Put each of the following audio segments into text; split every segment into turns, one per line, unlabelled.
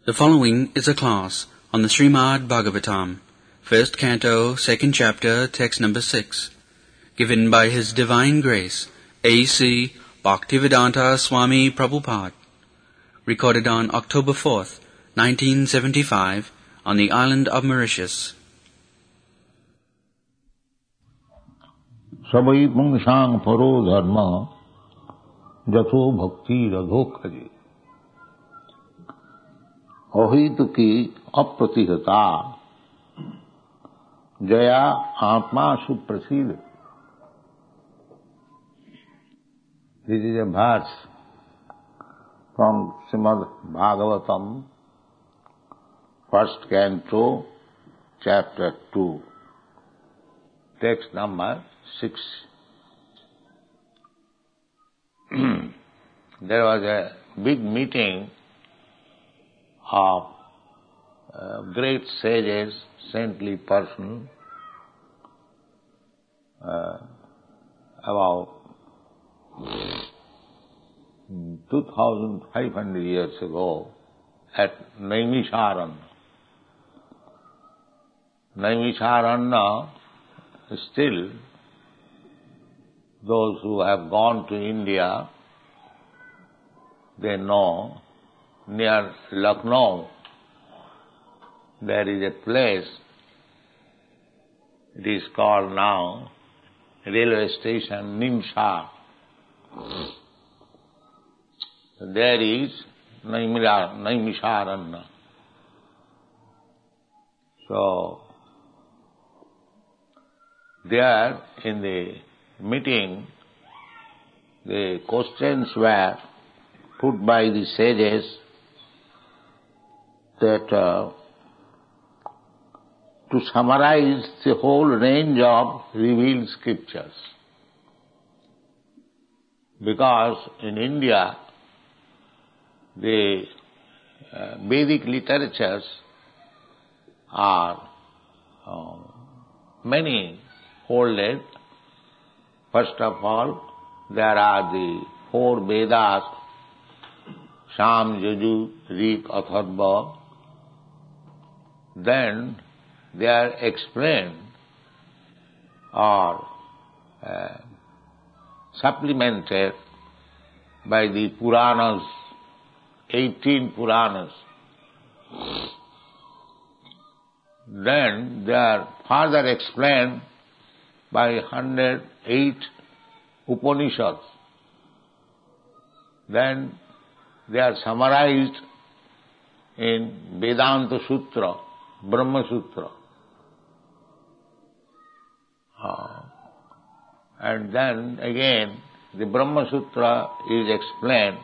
The following is a class on the Srimad Bhagavatam, first canto, second chapter, text number 6, given by His Divine Grace, A.C. Bhaktivedanta Swami Prabhupada, recorded on October 4th, 1975, on the island of Mauritius.
Savai pungsang paro dharma jatho bhakti radhokhari ahituki apratihata jaya atma suprasid. This is a verse from Srimad Bhagavatam, first canto, chapter 2, text number 6. There was a big meeting of great sages, saintly person, about 2,500 years ago at Naimisharanya. Naimisharanya, still, those who have gone to India, they know, near Lucknow, there is a place, it is called now, railway station, Nimsar. There is Naimisharanya. So, there in the meeting, the questions were put by the sages that to summarize the whole range of revealed scriptures. Because in India, the Vedic literatures are many folded. First of all, there are the 4 Vedas, Sam, Yaju, Rik, Atharva. Then they are explained or supplemented by the Puranas, 18 Puranas. Then they are further explained by 108 Upanishads. Then they are summarized in Vedanta Sutra, Brahma Sutra. And then again, the Brahma Sutra is explained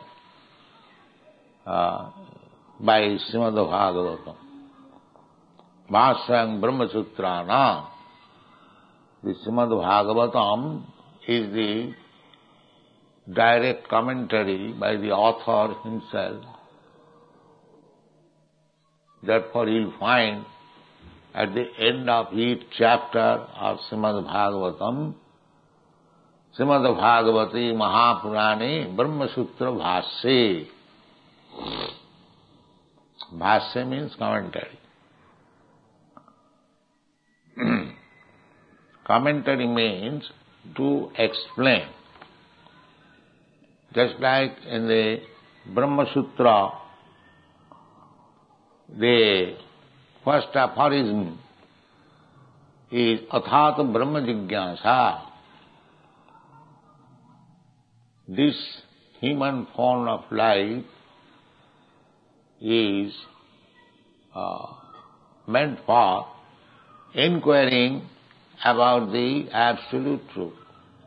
by Srimad Bhagavatam. Bhāshyam Brahma Sutrana. The Srimad Bhagavatam is the direct commentary by the author himself. Therefore you'll find at the end of each chapter of Srimad Bhagavatam, Srimad Bhagavati Mahapurane Brahma Sutra Bhasya. Bhasya means commentary. Commentary means to explain. Just like in the Brahma Sutra, the first aphorism is Athata Brahma Jigyasa. This human form of life is meant for inquiring about the absolute truth.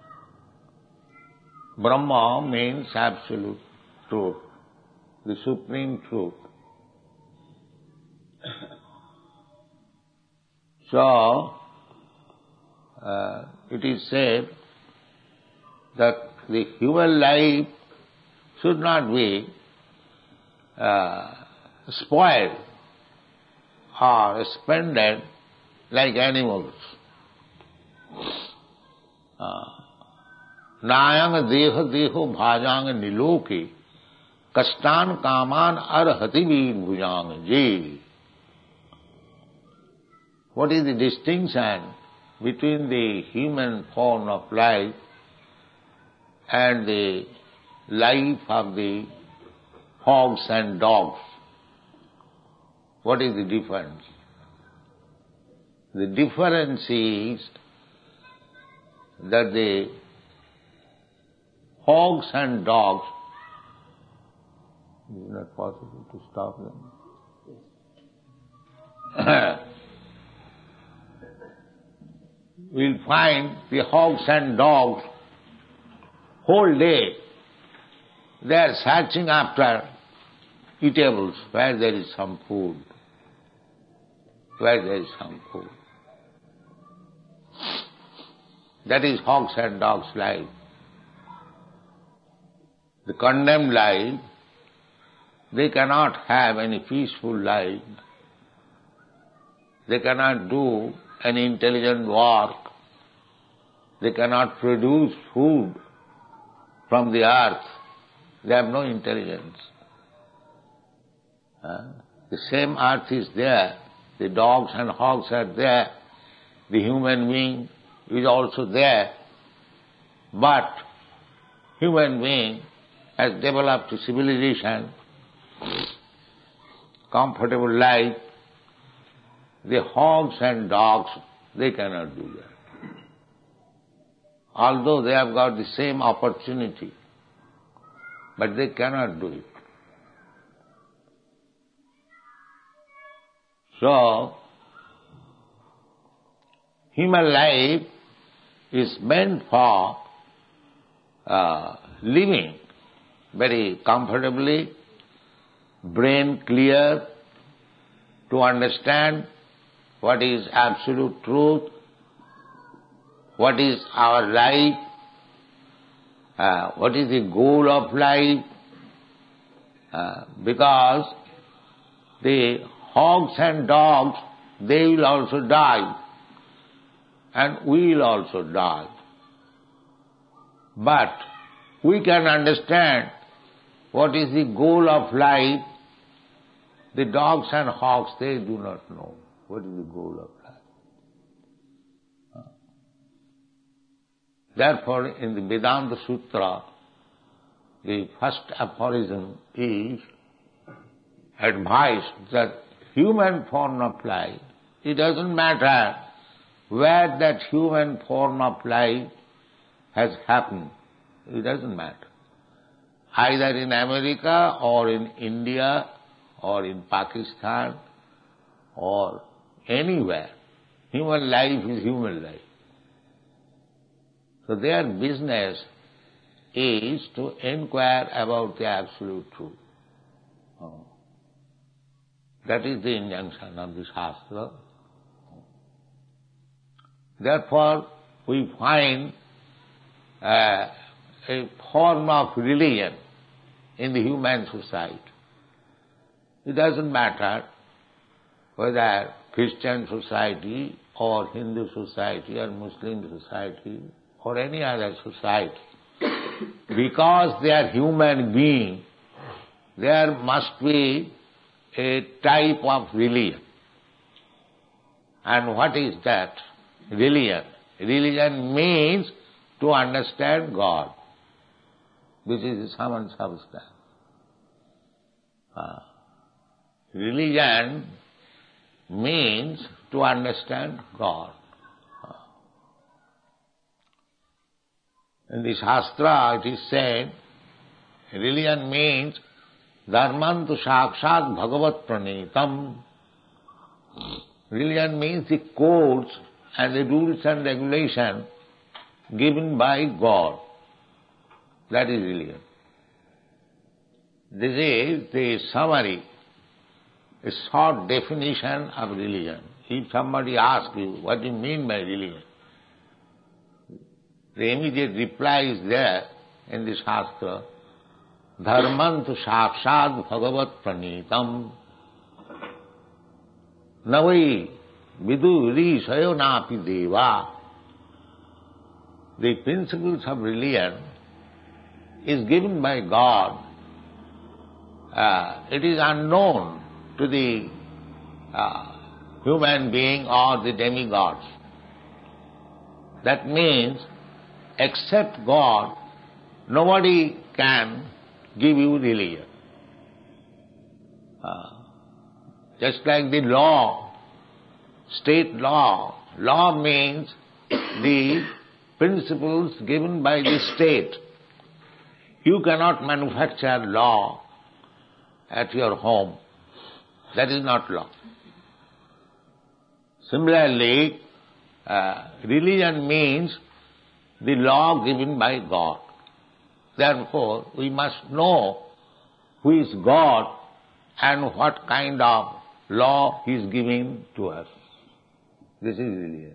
Brahma means absolute truth, the supreme truth. So, it is said that the human life should not be spoiled or spended like animals. Nayang deha deho bhajang niloke kastan kaman arhati bhujang je. What is the distinction between the human form of life and the life of the hogs and dogs? What is the difference? The difference is that the hogs and dogs, is it not possible to stop them? We'll find the hogs and dogs whole day they are searching after eatables where there is some food. Where there is some food. That is hogs and dogs' life. The condemned life, they cannot have any peaceful life. They cannot do any intelligent work. They cannot produce food from the earth. They have no intelligence. The same earth is there. The dogs and hogs are there. The human being is also there. But human being has developed a civilization, comfortable life. The hogs and dogs, they cannot do that. Although they have got the same opportunity, but they cannot do it. So, human life is meant for living very comfortably, brain clear, to understand what is absolute truth, what is our life, what is the goal of life, because the hogs and dogs, they will also die, and we will also die. But we can understand what is the goal of life. The dogs and hogs, they do not know what is the goal of life. Therefore, in the Vedanta Sutra, the first aphorism is advice that human form of life, it doesn't matter where that human form of life has happened. It doesn't matter. Either in America or in India or in Pakistan or anywhere. Human life is human life. So their business is to inquire about the absolute truth. That is the injunction of the Shastra. Therefore, we find a form of religion in the human society. It doesn't matter whether Christian society or Hindu society or Muslim society or any other society. Because they are human beings, there must be a type of religion. And what is that? Religion. Religion means to understand God, which is the sum and substance. Religion means to understand God. In the Shastra it is said, religion means dharmantu sakshat bhagavat pranitam. Religion means the codes and the rules and regulations given by God. That is religion. This is the summary, a short definition of religion. If somebody asks you, what do you mean by religion? The immediate reply is there in the Shastra, dharmantu sakshat bhagavat pranitam navai vidu risayo napi deva. The principles of religion is given by God, it is unknown to the human being or the demigods. That means, except God, nobody can give you religion. Just like the law, state law means the principles given by the state. You cannot manufacture law at your home. That is not law. Similarly, religion means the law given by God. Therefore, we must know who is God and what kind of law He is giving to us. This is religion.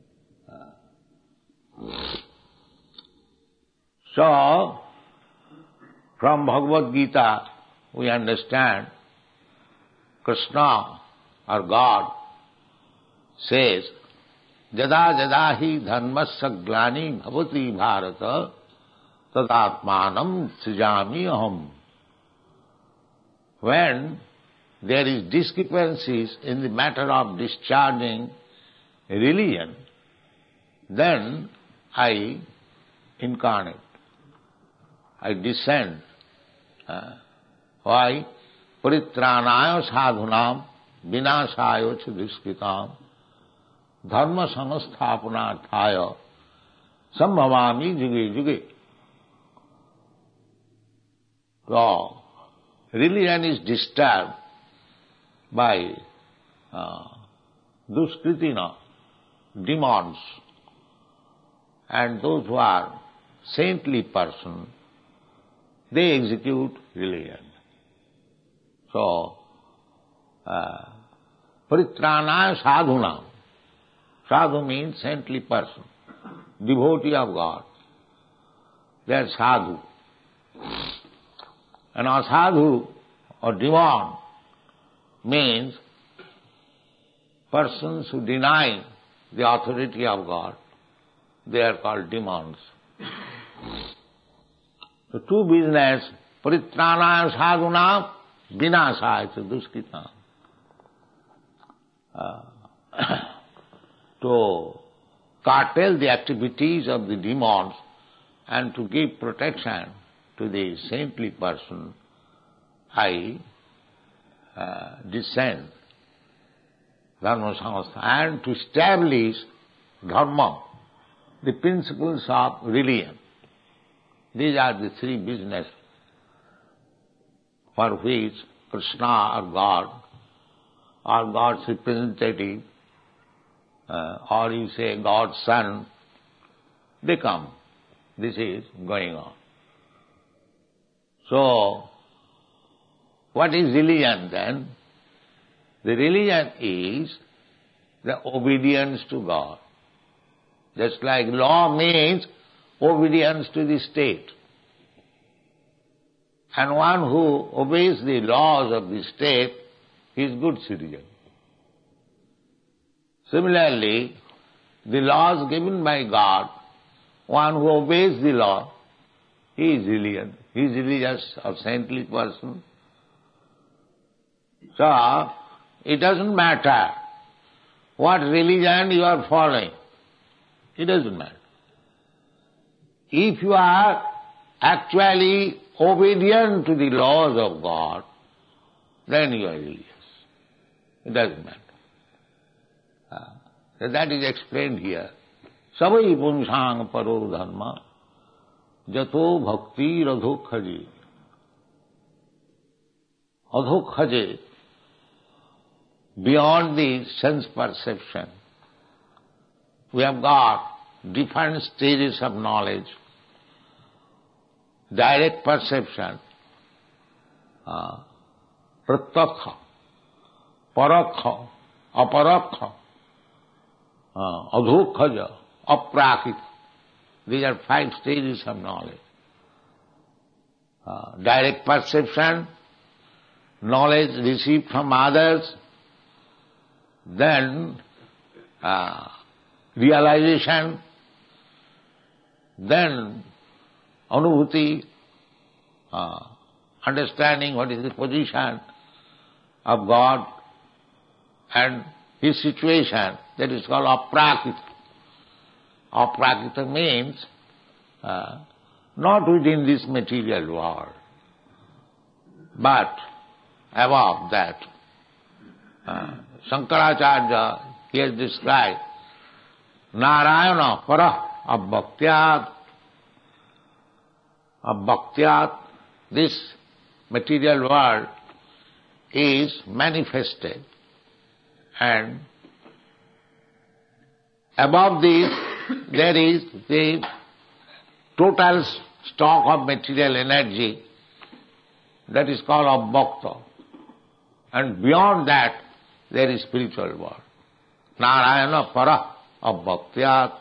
So, from Bhagavad Gita, we understand Krishna or God says, Jada jada hi dharmasya glani bhavati bharata tadatmanam srijami aham. When there is discrepancies in the matter of discharging religion, then I incarnate, I descend. Why? Paritranaya sadhunam vinasaya ch dushkritam dharma samasthapanarthaya sambhavami juge juge. So, religion is disturbed by duskritina, demons, and those who are saintly persons, they execute religion. So, paritranaya sadhunam. Sadhu means saintly person, devotee of God. They are sadhu. And asadhu or demon means persons who deny the authority of God. They are called demons. The two business, paritranaya sadhunam, vinasaya cha duskritam. To curtail the activities of the demons and to give protection to the saintly person, I descend dharma samastha and to establish dharma, the principles of religion. These are the three business for which Krishna or God's representative, or you say God's son, they come. This is going on. So, what is religion then? The religion is the obedience to God. Just like law means obedience to the state. And one who obeys the laws of the state is good citizen. Similarly, the laws given by God, one who obeys the law, he is religion. He is religious or saintly person. So, it doesn't matter what religion you are following. It doesn't matter. If you are actually obedient to the laws of God, then you are religious. It doesn't matter. That is explained here. Savai punsang paro dharma jato bhakti radhokhaje. Adhokhaje, beyond the sense perception, we have got different stages of knowledge. Direct perception, pratyakha, parakha, aparakha, adhokhaja, aprakita. These are 5 stages of knowledge. Direct perception, knowledge received from others, then realization, then anubhuti, understanding what is the position of God and his situation, that is called aprakita. Aprakita means not within this material world, but above that. Shankaracharya, he has described Narayana para abhaktyat. Abhaktyat, this material world is manifested, and above this there is the total stock of material energy, that is called abhakta. And beyond that there is spiritual world. Narayana para abhaktyat.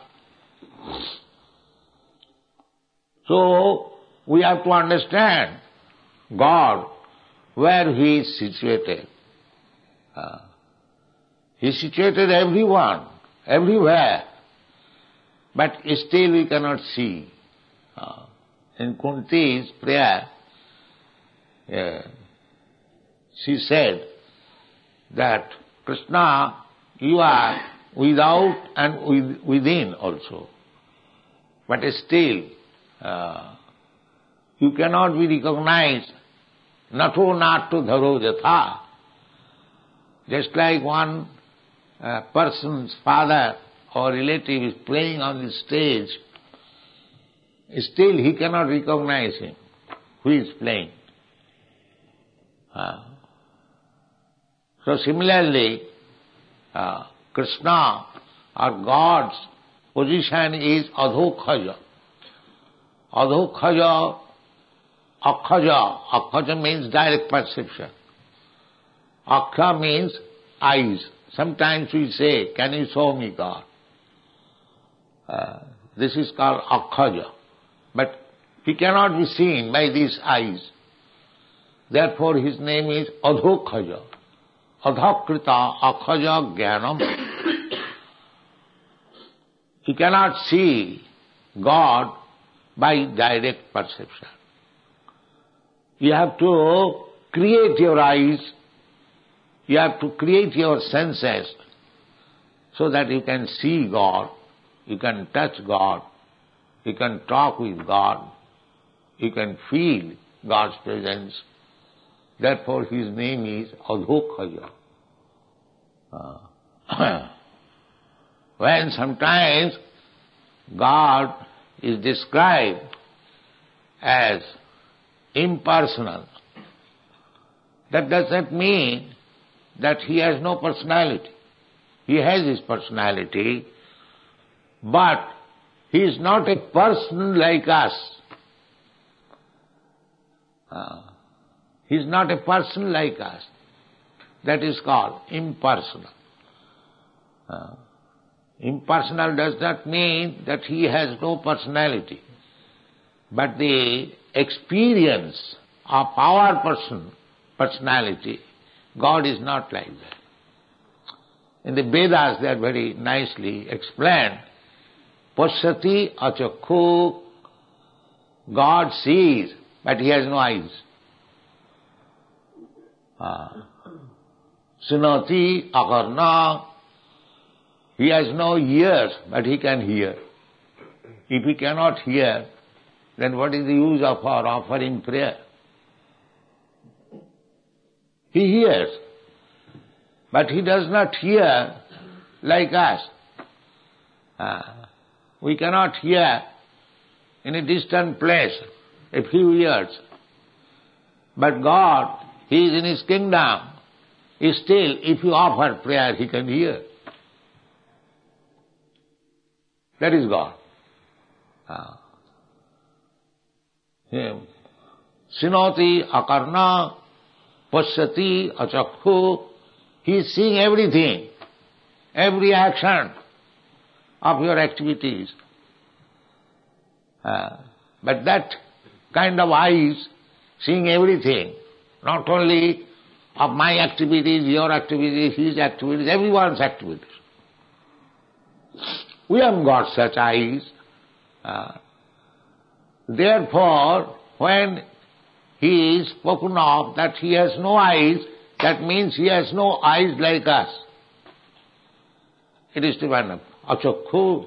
So we have to understand God, where he is situated. He is situated everywhere, but still we cannot see. In Kunti's prayer, she said that Krishna, you are without and within also, but still you cannot be recognized. Nato natto dharo jatha. Just like one person's father or relative is playing on the stage, still he cannot recognize him, who is playing. So similarly, Krishna or God's position is adhokhaja. Adhokhaja, akhaja. Akhaja means direct perception. Akha means eyes. Sometimes we say, can you show me God? This is called akhaja. But he cannot be seen by these eyes. Therefore his name is adhokhaja. Adhakrita akhaja jnanam. He cannot see God by direct perception. You have to create your eyes, you have to create your senses so that you can see God, you can touch God, you can talk with God, you can feel God's presence. Therefore his name is Adhokhaja. When sometimes God is described as impersonal, that does not mean that he has no personality. He has his personality, but he is not a person like us. He is not a person like us. That is called impersonal. Impersonal does not mean that he has no personality, but the experience of our personality, God is not like that. In the Vedas they are very nicely explained. Pashyati achakhu, God sees, but he has no eyes. Sunati akarna, he has no ears, but he can hear. If he cannot hear, then what is the use of our offering prayer? He hears, but he does not hear like us. We cannot hear in a distant place a few years. But God, he is in his kingdom. Still, if you offer prayer, he can hear. That is God. Sinoti akarna pashyati achakhu. He is seeing everything, every action of your activities. But that kind of eyes, seeing everything, not only of my activities, your activities, his activities, everyone's activities. We haven't got such eyes. Therefore, when he is spoken of that he has no eyes, that means he has no eyes like us. It is different. Achakhu.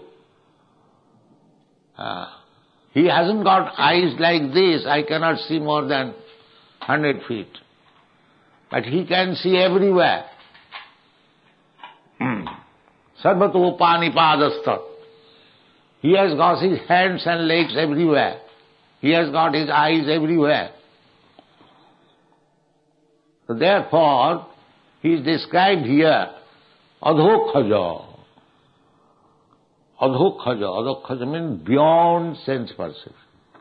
He hasn't got eyes like this. I cannot see more than 100 feet. But he can see everywhere. Sarvato panipadastha. He has got his hands and legs everywhere. He has got his eyes everywhere. So therefore, he is described here, adhokhaja. Adhokhaja. Adhokhaja means beyond sense perception.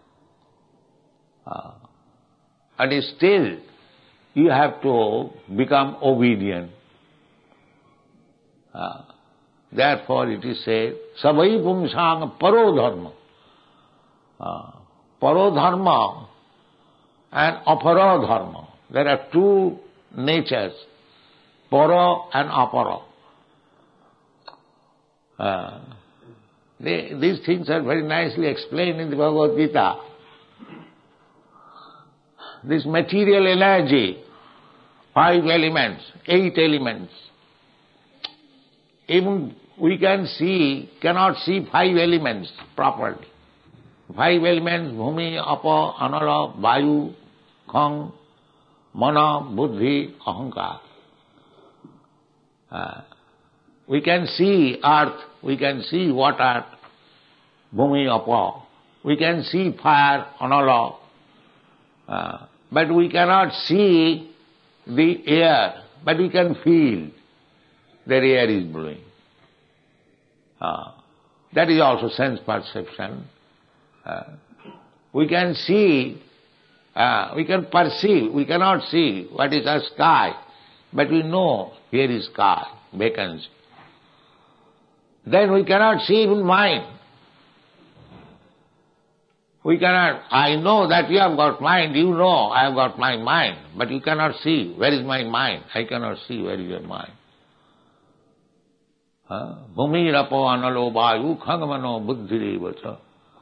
And still, you have to become obedient. Therefore it is said, savai pumsang paro dharma. Paro dharma and apara dharma. There are two natures, para and apara. These things are very nicely explained in the Bhagavad Gita. This material energy, 5 elements, 8 elements. Even we cannot see 5 elements properly. 5 elements, bhumi, apa, anala, vayu, khang, mana, buddhi, ahankar. We can see earth, we can see water, bhumi, apa. We can see fire, anala. But we cannot see the air, but we can feel the air is blowing. That is also sense perception. We can see, we can perceive, we cannot see what is a sky, but we know here is sky, vacancy. Then we cannot see even mind. We cannot, I know that you have got mind, you know I have got my mind, but you cannot see where is my mind. I cannot see where is your mind. Bhumi rapo analo vayu khangamano buddhirevacha.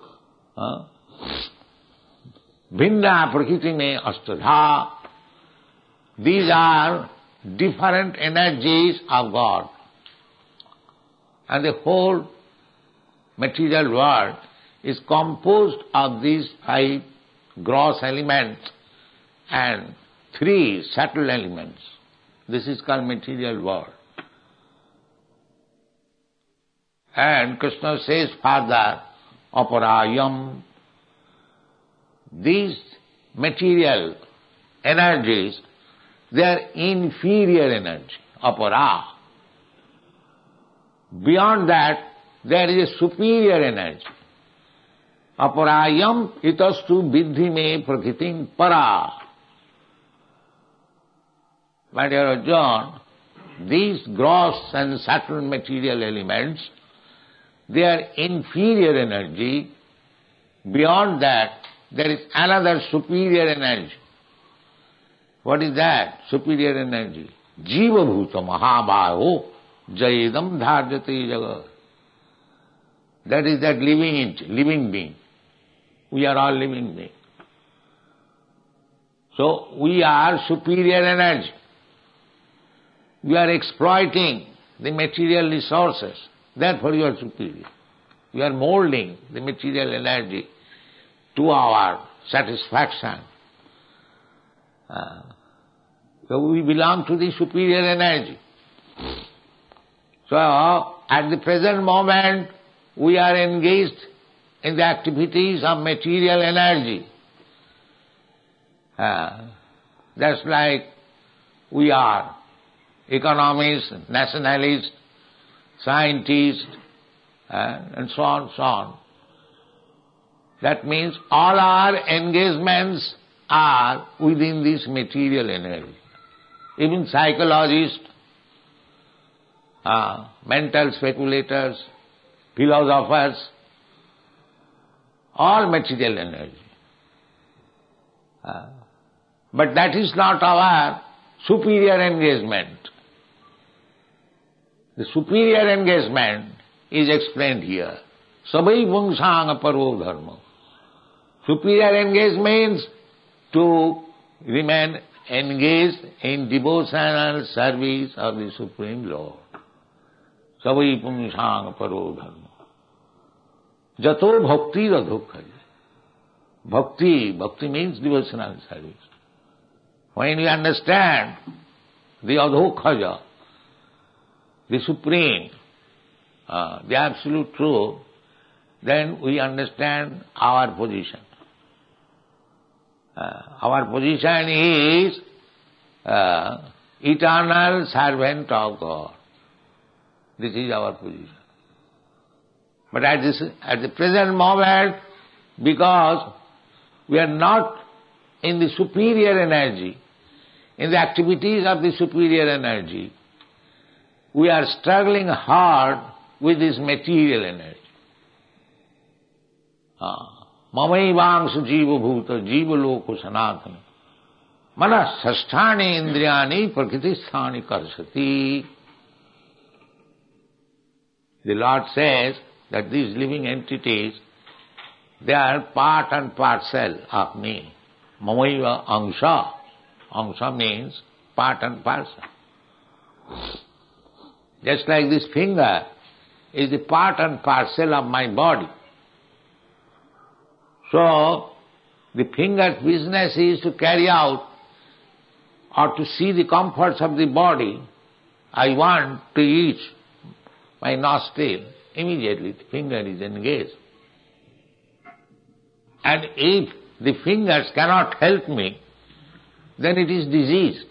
Bhinna prakriti me astadha. These are different energies of God. And the whole material world is composed of these 5 gross elements and 3 subtle elements. This is called material world. And Krishna says further, aparayam. These material energies, they are inferior energy, apara. Beyond that, there is a superior energy. Aparayam itastu viddhi me prakritim para. My dear John, these gross and subtle material elements, they are inferior energy. Beyond that, there is another superior energy. What is that superior energy? Jiva bhuta mahabhayo jayedam dharjate jagat. That is that living being. We are all living beings. So we are superior energy. We are exploiting the material resources. Therefore you are superior. We are molding the material energy to our satisfaction. So we belong to the superior energy. So at the present moment we are engaged in the activities of material energy. Just like we are economists, nationalists, scientists, and so on, so on. That means all our engagements are within this material energy. Even psychologists, mental speculators, philosophers, all material energy. But that is not our superior engagement. The superior engagement is explained here. Sabai vungsang paro dharma. Superior engagement means to remain engaged in devotional service of the Supreme Lord. Savai pumsang paro dharma. Jato bhakti radhokhaja. Bhakti means devotional service. When we understand the adhokhaja, the Supreme, the Absolute Truth, then we understand our position. Our position is eternal servant of God. This is our position. But at the present moment, because we are not in the superior energy, in the activities of the superior energy, we are struggling hard with this material energy. Mamaivangsu jiva bhuta jiva loko sanatana manas sasthani indriyani prakritisthani karsati. The Lord says that these living entities, they are part and parcel of me. Mamaiva angsha. Angsha means part and parcel. Just like this finger is the part and parcel of my body. So, the finger's business is to carry out or to see the comforts of the body. I want to eat my nostril. Immediately the finger is engaged. And if the fingers cannot help me, then it is diseased.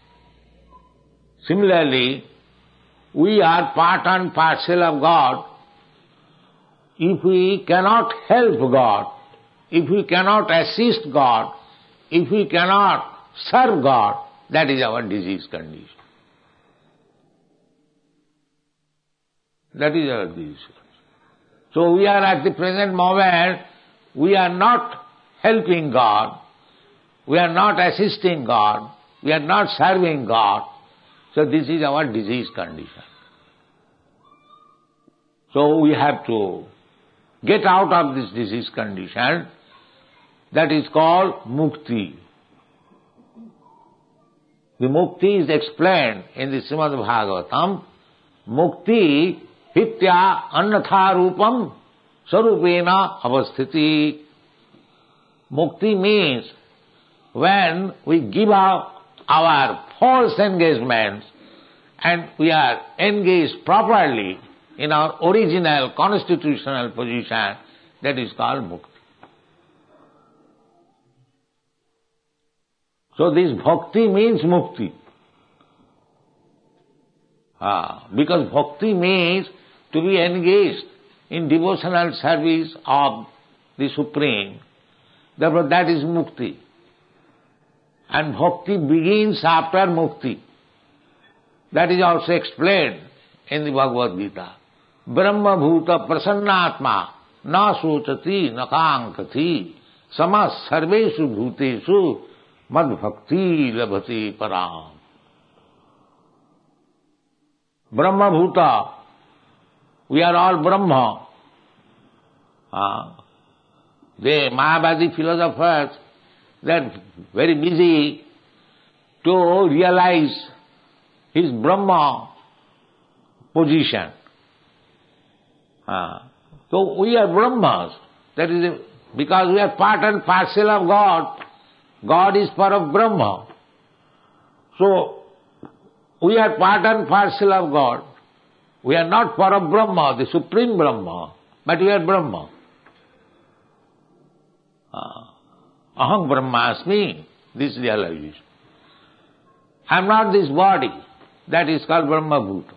Similarly, we are part and parcel of God. If we cannot help God, if we cannot assist God, if we cannot serve God, that is our disease condition. That is our disease. So we are at the present moment, we are not helping God, we are not assisting God, we are not serving God. So this is our disease condition. So we have to get out of this disease condition. That is called mukti. The mukti is explained in the Srimad Bhagavatam. Mukti hitya annatha rupam sarupena avasthiti. Mukti means when we give up our false engagements and we are engaged properly in our original constitutional position, that is called mukti. So this bhakti means mukti. Because bhakti means to be engaged in devotional service of the Supreme. Therefore that is mukti. And bhakti begins after mukti. That is also explained in the Bhagavad Gita. Brahma bhuta prasannatma na sochati na kankati samas sarveshu bhuteshu mad bhakti labhati param. Brahma bhuta, we are all Brahma. The Mayavadi philosophers, they are very busy to realize his Brahma position. So we are Brahmas. That is because we are part and parcel of God. God is part of Brahma. So we are part and parcel of God. We are not part of Brahma, the Supreme Brahma, but we are Brahma. Aham Brahmasmi, this realization. I am not this body. That is called Brahma Bhuta.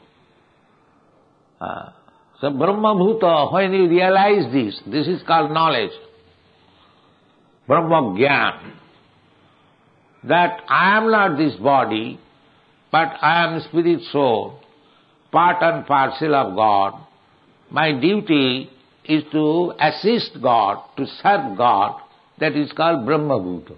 So Brahma Bhuta, when you realize this is called knowledge. Brahma Gyan. That I am not this body, but I am spirit soul, part and parcel of God. My duty is to assist God, to serve God. That is called Brahma Bhuta.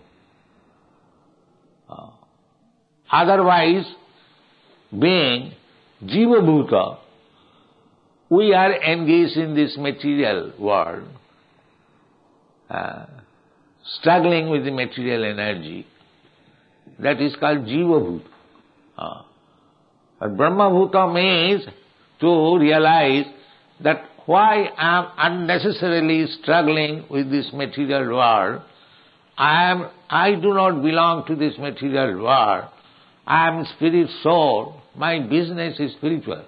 Otherwise, being Jiva Bhuta, we are engaged in this material world. struggling with the material energy. That is called Jiva Bhuta. But Brahma Bhuta means to realize that why I am unnecessarily struggling with this material world. I do not belong to this material world. I am spirit soul. My business is spiritual.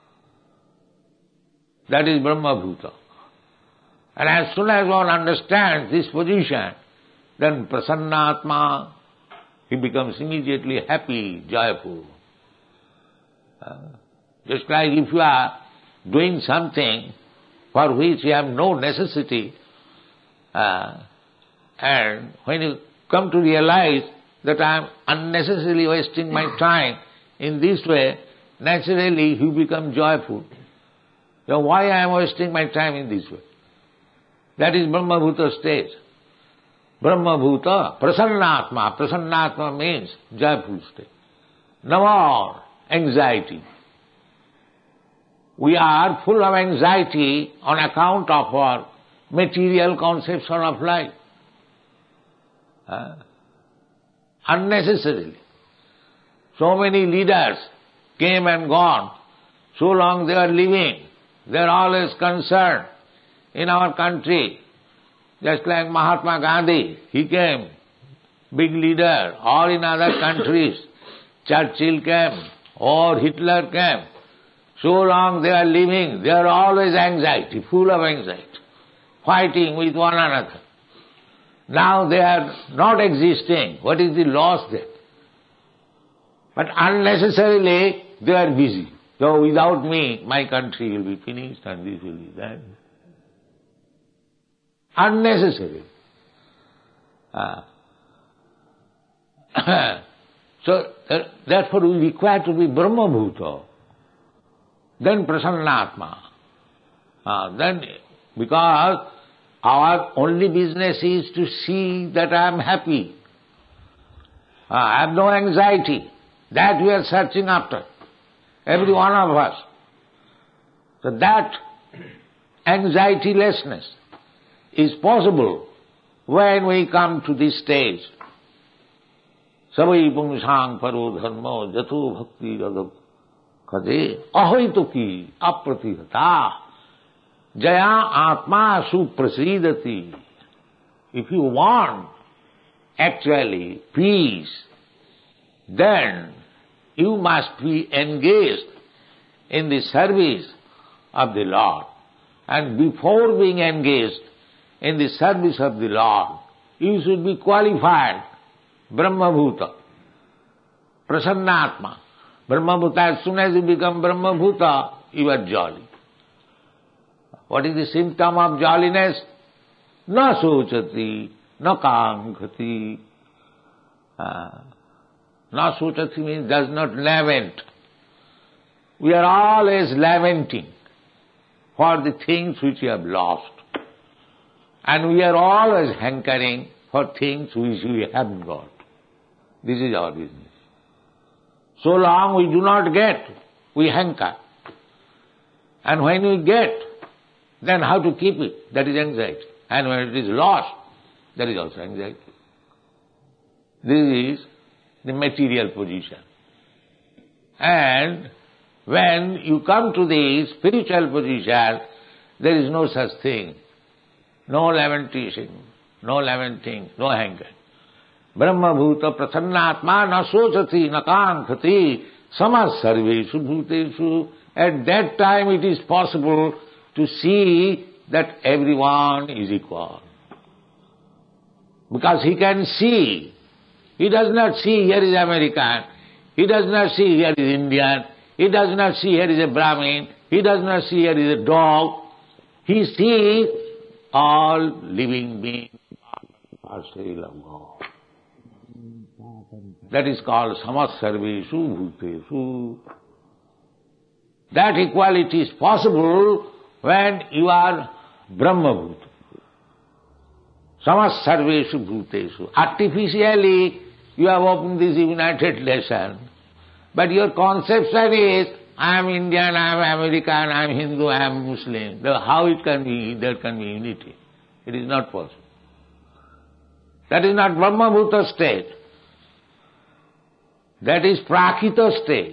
That is Brahma Bhuta. And as soon as one understands this position, then Prasannatma, he becomes immediately happy, joyful. Just like if you are doing something for which you have no necessity, and when you come to realize that I am unnecessarily wasting my time in this way, naturally you become joyful. So why I am wasting my time in this way? That is Brahma Bhuta stage. Brahma Bhuta, Prasannatma. Prasannatma means joyful state. No more anxiety. We are full of anxiety on account of our material conception of life. Unnecessarily. So many leaders came and gone. So long they are living. They are always concerned. In our country, just like Mahatma Gandhi, he came, big leader, or in other countries, Churchill came, or Hitler came. So long they are living, they are always anxiety, full of anxiety, fighting with one another. Now they are not existing. What is the loss there? But unnecessarily they are busy. So without me, my country will be finished and this will be that. Unnecessary. So therefore we require to be Brahma Bhuta, then Prasannatma. Then because our only business is to see that I am happy. I have no anxiety. That we are searching after, every one of us. So that anxietylessness is possible when we come to this stage. Savai pungsang paro dharma jato bhakti ragam kade ahoituki apratihata jaya atma suprasidati. If you want actually peace, then you must be engaged in the service of the Lord. And before being engaged in the service of the Lord, you should be qualified Brahma Bhuta, Prasannatma. Brahma Bhuta, as soon as you become Brahma Bhuta, you are jolly. What is the symptom of jolliness? Na sochati, na kankati. Na sochati means does not lament. We are always lamenting for the things which we have lost. And we are always hankering for things which we haven't got. This is our business. So long we do not get, we hanker. And when we get, then how to keep it? That is anxiety. And when it is lost, that is also anxiety. This is the material position. And when you come to the spiritual position, there is no such thing. No lamentation, no lamenting, no hanker. Brahma Bhuta Prasannatma na sochati na kankati samas sarveshu bhuteshu. At that time it is possible to see that everyone is equal. Because he can see. He does not see here is American. He does not see here is Indian. He does not see here is a Brahmin. He does not see here is a dog. He sees all living beings are still of God. That is called samasarveshu bhuteshu. That equality is possible when you are Brahma Bhuta. Samasarveshu bhuteshu. Artificially you have opened this united lesson, but your conception is, I am Indian, I am American, I am Hindu, I am Muslim. How it can be, there can be unity? It is not possible. That is not Brahma-bhuta state. That is Prakita state.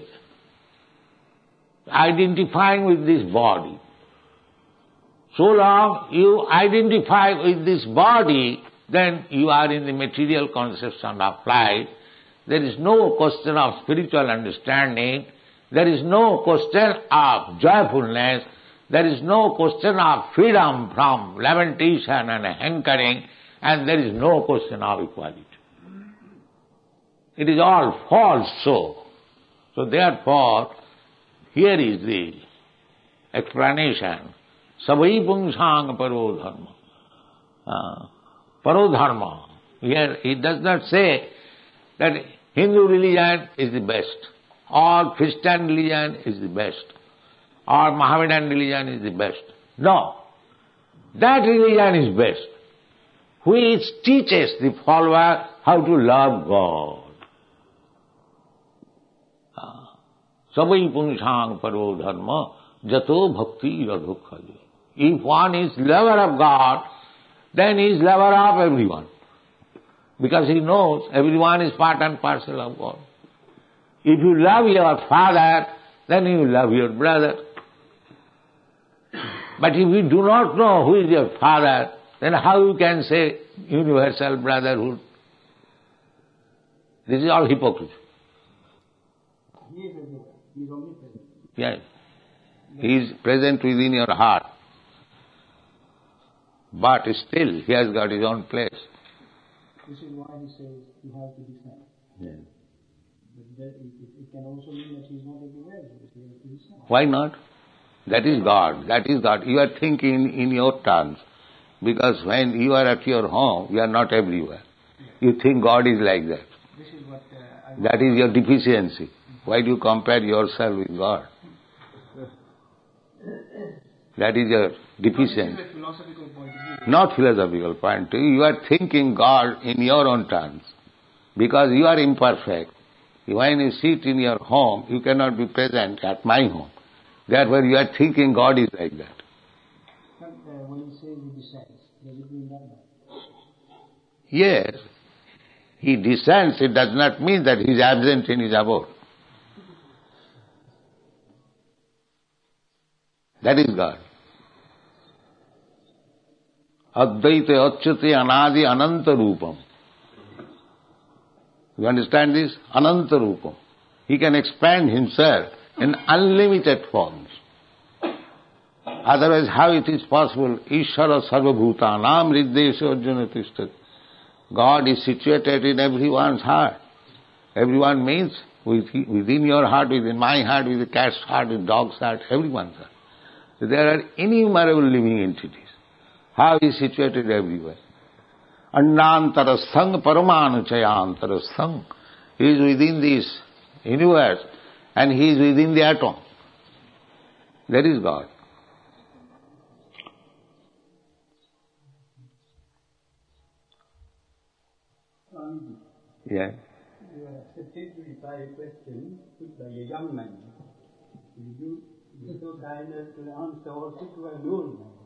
Identifying with this body. So long you identify with this body, then you are in the material conception of life. There is no question of spiritual understanding. There is no question of joyfulness. There is no question of freedom from lamentation and hankering. And there is no question of equality. It is all false so. So therefore, here is the explanation. Savai pungsang parodharma. Parodharma. Here it does not say that Hindu religion is the best, or Christian religion is the best, or Mohammedan religion is the best. No. That religion is best, which teaches the follower how to love God. Savai pungsang parodharma jato bhakti radhukhaja. If one is lover of God, then he is lover of everyone. Because he knows everyone is part and parcel of God. If you love your father, then you love your brother. But if you do not know who is your father, then how you can say universal brotherhood? This is all hypocrisy.
He is omnipresent.
Yes. He is present within your heart. But still, he has got his own place.
This is why he says you have to descend.
Yes.
But it can also mean that he is not everywhere, because he has to descend.
Why not? That is God. That is God. You are thinking in your terms. Because when you are at your home, you are not everywhere. You think God is like that.
This is what
That is your deficiency. Why do you compare yourself with God? That is your deficiency.
From a philosophical point of view.
Not philosophical point of view. You are thinking God in your own terms. Because you are imperfect. When you sit in your home, you cannot be present at my home. Therefore you are thinking God is like that.
But when you say he descends, does it mean that?
Yes. He descends, it does not mean that he is absent in his abode. That is God. Advaita achyate anadi ananta rupam. You understand this? Ananta rupam. He can expand himself in unlimited forms. Otherwise, how it is possible? Ishvara sarvabhutanam riddesha arjuna tishtat. God is situated in everyone's heart. Everyone means within your heart, within my heart, with the cat's heart, with the dog's heart, everyone's heart. So there are innumerable living entities. How he is situated everywhere. Annantarasthang paramanuchayantarasthang. He is within this universe and he is within the atom. That is God. Yeah.
You are accepted to reply a question put by a young man. You be so kind as to answer also to an old man.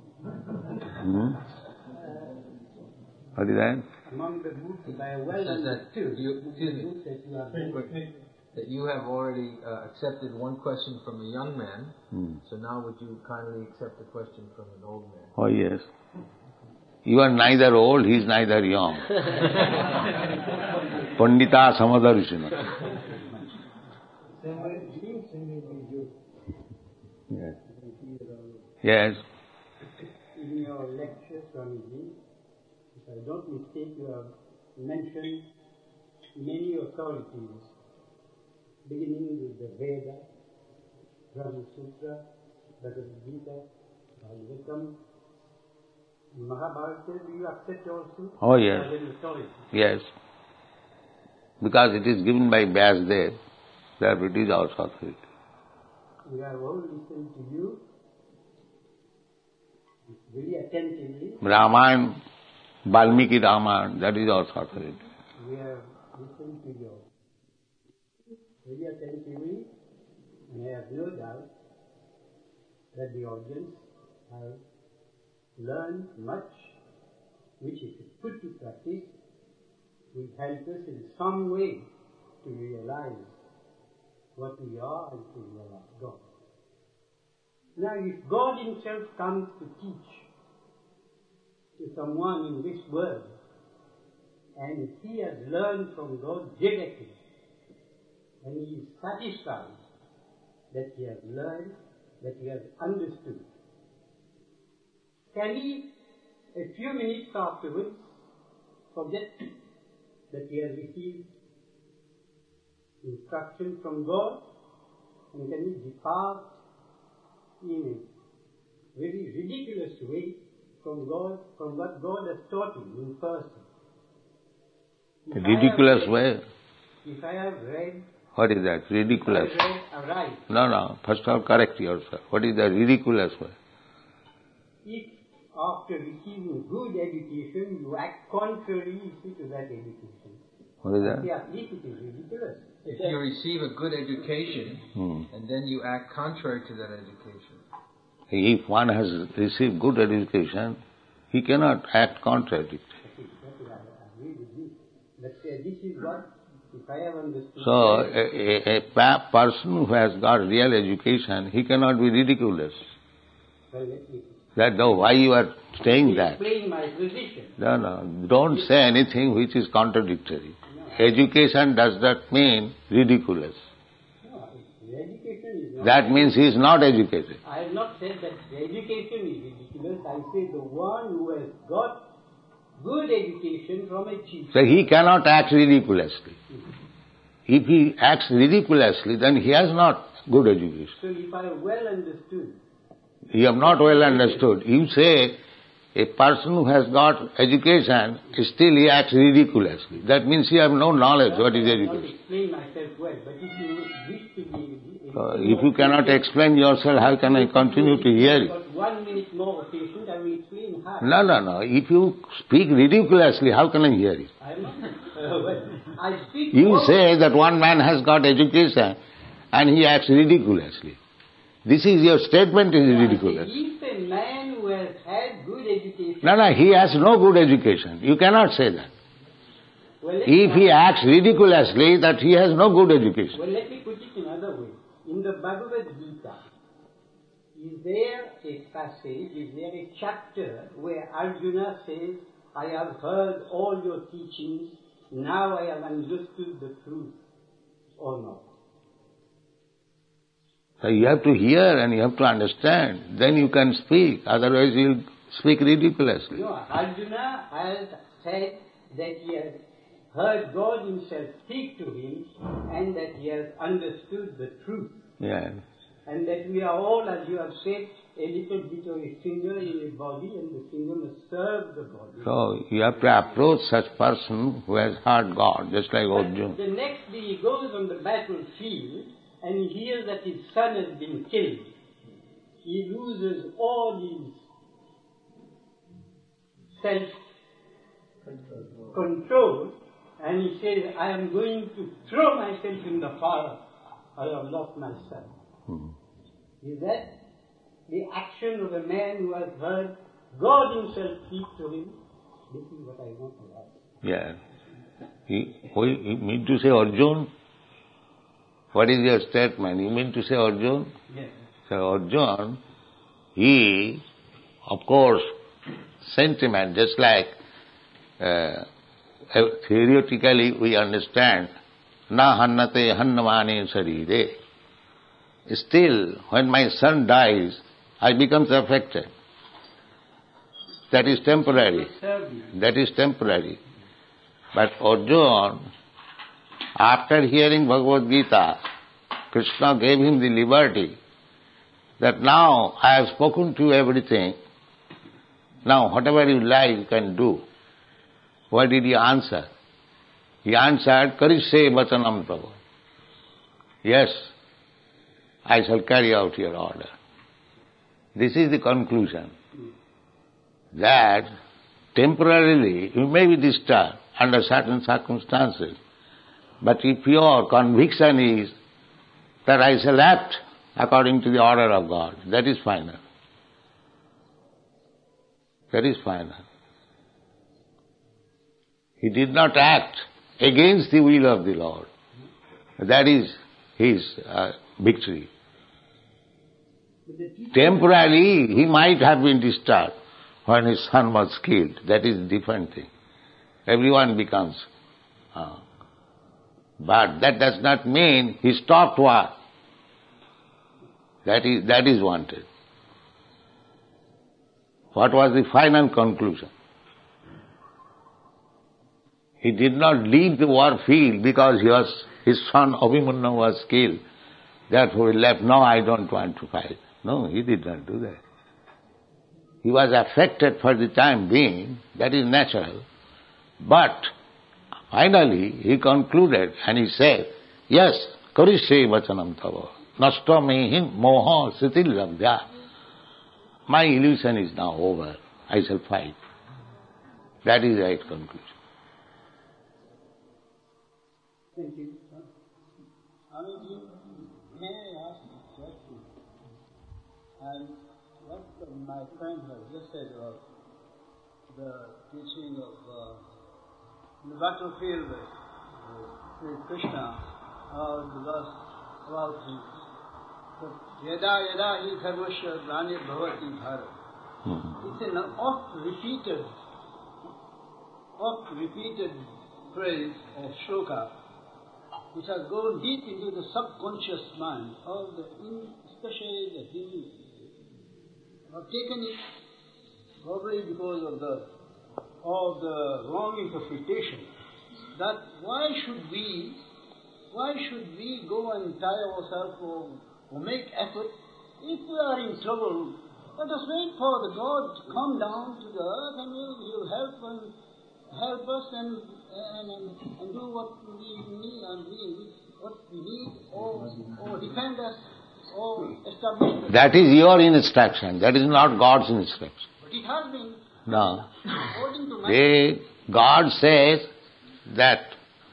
What is that?
Among the group by a well-known
that you have already accepted one question from a young man, so now would you kindly accept a question from an old man?
Oh yes. You are neither old, he is neither young. Pandita samadarshina. Yes. Yes.
In your lecture, Swamiji, if I don't mistake, you have mentioned many authorities, beginning with the Veda, Brahma Sutra, Bhagavad Gita, Bhagavatam, Mahabharata. Do you accept also?
Oh yes.
As an authority?
Yes. Because it is given by Vyasdev, therefore it is also authority.
We have all listened to you very attentively.
Ramayana, Valmiki Ramayana, that is also authority.
We have listened to you very attentively, and I have no doubt that the audience have learned much which, if put to practice, will help us in some way to realize what we are and to realize God. Now, if God himself comes to teach to someone in this world, and he has learned from God directly, and he is satisfied that he has learned, that he has understood, can he, a few minutes afterwards, forget that he has received instruction from God, and can he depart in a very ridiculous way from God, from what God has taught him in person?
Ridiculous way?
If I have read...
What is that? Ridiculous?
Right.
No. First of all, correct yourself. What is the ridiculous way?
If after receiving good education, you act contrary to that education.
What is that?
Yeah, it is ridiculous.
If you receive a good education, and then you act contrary to that education.
If one has received good education, he cannot act contrary to it.
I agree with you. But this is what, if I have understood...
So, a person who has got real education, he cannot be ridiculous.
Well, let me...
Why you are saying that?
Explain my position.
No. Don't say anything which is contradictory. Education does not mean ridiculous.
No, education is not...
That means he is not educated.
I have not said that the education is ridiculous. I say the one who has got good education from a teacher.
So he cannot act ridiculously. If he acts ridiculously, then he has not good education.
So if I have well understood...
You have not well understood. You say a person who has got education, still he acts ridiculously. That means he has no knowledge what is education.
I cannot explain myself well, but if you wish to be...
If you cannot explain yourself, how can I continue to hear you?
But 1 minute more patient, I will explain how.
No. If you speak ridiculously, how can I hear you?
I am not... I speak...
You say that one man has got education and he acts ridiculously. This is your statement is ridiculous.
If a man who has had good education...
No, he has no good education. You cannot say that.
Well,
if he acts ridiculously, that he has no good education.
Well, let me put it another way. In the Bhagavad Gita, is there a passage, is there a chapter where Arjuna says, I have heard all your teachings, now I have understood the truth, or not?
So you have to hear and you have to understand. Then you can speak. Otherwise you will speak ridiculously.
No, Arjuna has said that he has heard God himself speak to him and that he has understood the truth.
Yeah.
And that we are all, as you have said, a little bit of a finger in a body and the finger must serve the body.
So you have to approach such person who has heard God, just like Arjuna.
The next day he goes on the battlefield and he hears that his son has been killed. He loses all his self-control and he says, I am going to throw myself in the fire. I have lost my son. Is that the action of a man who has heard God himself speak to him? This is what I want to ask.
Yeah. You mean to say Arjuna? What is your statement? You mean to say Arjuna?
Yes.
So Arjuna, he, of course, sentiment, just like theoretically we understand, na hannate hannamane sarire. Still, when my son dies, I become affected. That is temporary. That is temporary. But Arjuna, after hearing Bhagavad Gita, Krishna gave him the liberty that now I have spoken to you everything. Now whatever you like you can do. What did he answer? He answered, Karishe Vachanam Prabhu. Yes, I shall carry out your order. This is the conclusion. That temporarily you may be disturbed under certain circumstances, but if your conviction is that I shall act according to the order of God, that is final. That is final. He did not act against the will of the Lord. That is his victory. Temporarily, he might have been disturbed when his son was killed. That is a different thing. Everyone becomes... but that does not mean he stopped war. That is wanted. What was the final conclusion? He did not leave the war field because his son Abhimanyu was killed. Therefore he left, no, I don't want to fight. No, he did not do that. He was affected for the time being, that is natural. But finally he concluded and he said, yes, karishye vachanam tava, nashto mehim moha sitil labdhya. My illusion is now over. I shall fight. That is the right conclusion.
Thank you. Swamiji, may I ask a question? And what my friend has just said about the teaching of the battlefield with Krishna, the verse about him. Yada yada hi dharmasya glani bhavati bharat. It's an oft-repeated phrase or shloka which has gone deep into the subconscious mind of especially the Hindus. Have taken it probably because of the wrong interpretation that why should we go and tie ourselves or make effort if we are in trouble? Let us wait for the God to come down to the earth and He will help us and do what we need or defend us or establish us.
That is your instruction. That is not God's instruction.
But it has been.
No.
According to my...
God says that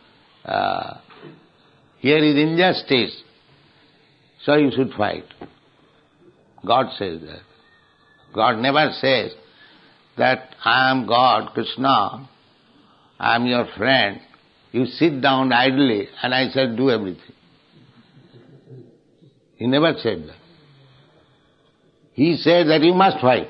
here is injustice, so you should fight. God says that. God never says that I am God, Krishna, I am your friend, you sit down idly and I shall do everything. He never said that. He said that you must fight.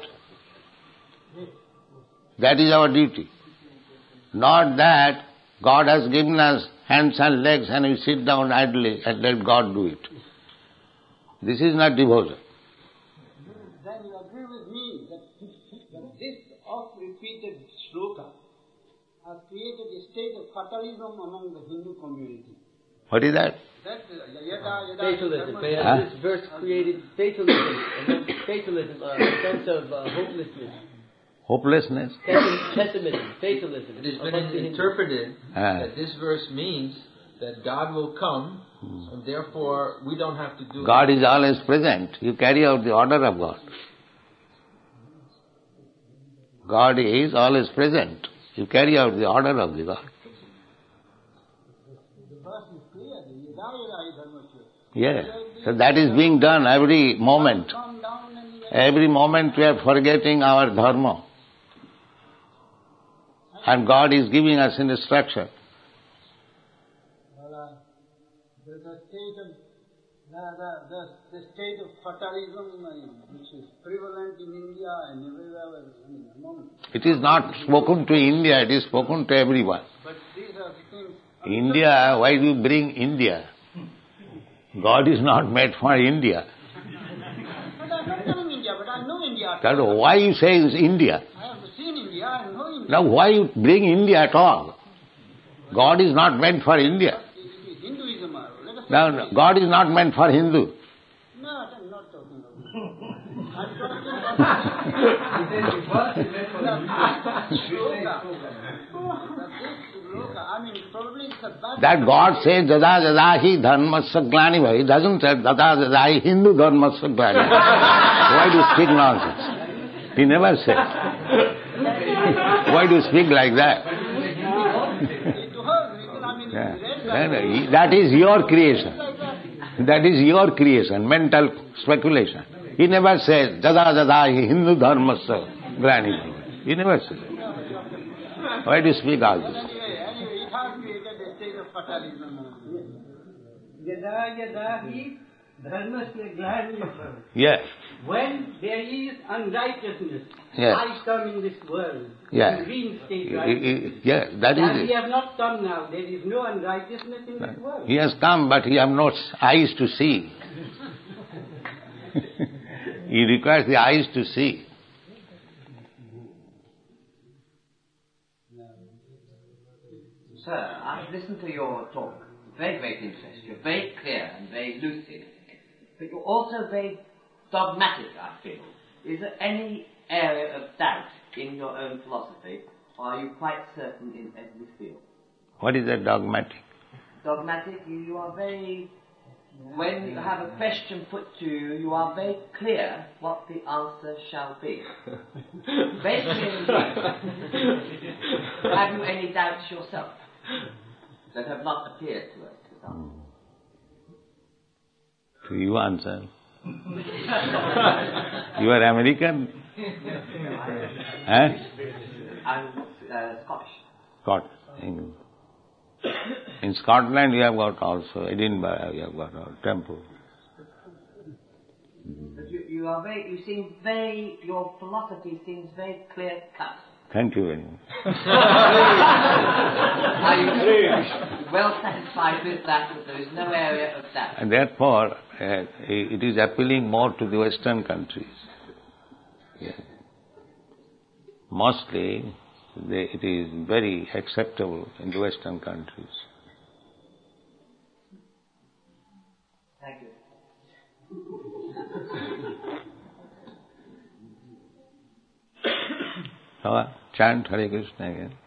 That is our duty. Not that God has given us hands and legs and we sit down idly and let God do it. This is not devotion.
Then you agree with me that this oft-repeated shloka has created a state of fatalism among the Hindu community.
What is that?
Fatalism. This verse created fatalism, a sense of hopelessness.
Hopelessness?
Pessimism, fatalism.
It has been interpreted that this verse means that God will come, and therefore we don't have to do
God is always present. You carry out the order of God. God is always present. You carry out the order of the God. Yes. So that is being done every moment. Every moment we are forgetting our dharma. And God is giving us instruction.
The state of fatalism which is prevalent in India and everywhere among...
It is not spoken to India, it is spoken to everyone.
But these are things...
India, why do you bring India? God is not made for India.
But I'm not telling India, but I know India.
So why you say it's India?
I have seen India, I know India.
Now why you bring India at all? God is not meant for India.
Hinduism,
Now, God is not meant for Hindu.
No, I'm not talking about that. I'm talking about probably it's a bad...
That God says, Dada Dada hi dharmasya glani bhai. He doesn't say, Dada Dada hi Hindu dharmasya glani. Why do you speak nonsense? He never said. Why do you speak like that? Yeah. That is your creation. That is your creation, mental speculation. He never says, Dada Dada hi Hindu dharmasya glani bhai. He never says. Why do you speak all this?
Yada yada hi dharmasya glanirabhavati.
Yes.
When there is unrighteousness,
Yes.
I come in this world
Yes.
to reinstate righteousness.
Yes, that
And
is
he
it.
has not come now. There is no unrighteousness in this world.
He has come, but he has no eyes to see. He requires the eyes to see.
Sir, I've listened to your talk. Very great interest. You're very clear and very lucid. But you're also very dogmatic, I feel. Is there any area of doubt in your own philosophy, or are you quite certain in every field?
What is that dogmatic?
Dogmatic, you are very... When you have a question put to you, you are very clear what the answer shall be. Very clear indeed. Have you any doubts yourself that have not appeared to us this afternoon?
So you answer. You are American?
I'm Scottish.
Scotland. In Scotland you have got also, Edinburgh you have got a temple.
But you are very, you seem very, your philosophy seems very clear cut.
Thank you very much.
Are you well satisfied with that there is no area of doubt?
And therefore, it is appealing more to the Western countries. Yeah. Mostly, it is very acceptable in the Western countries.
Thank you.
So, chant Hare Krishna again.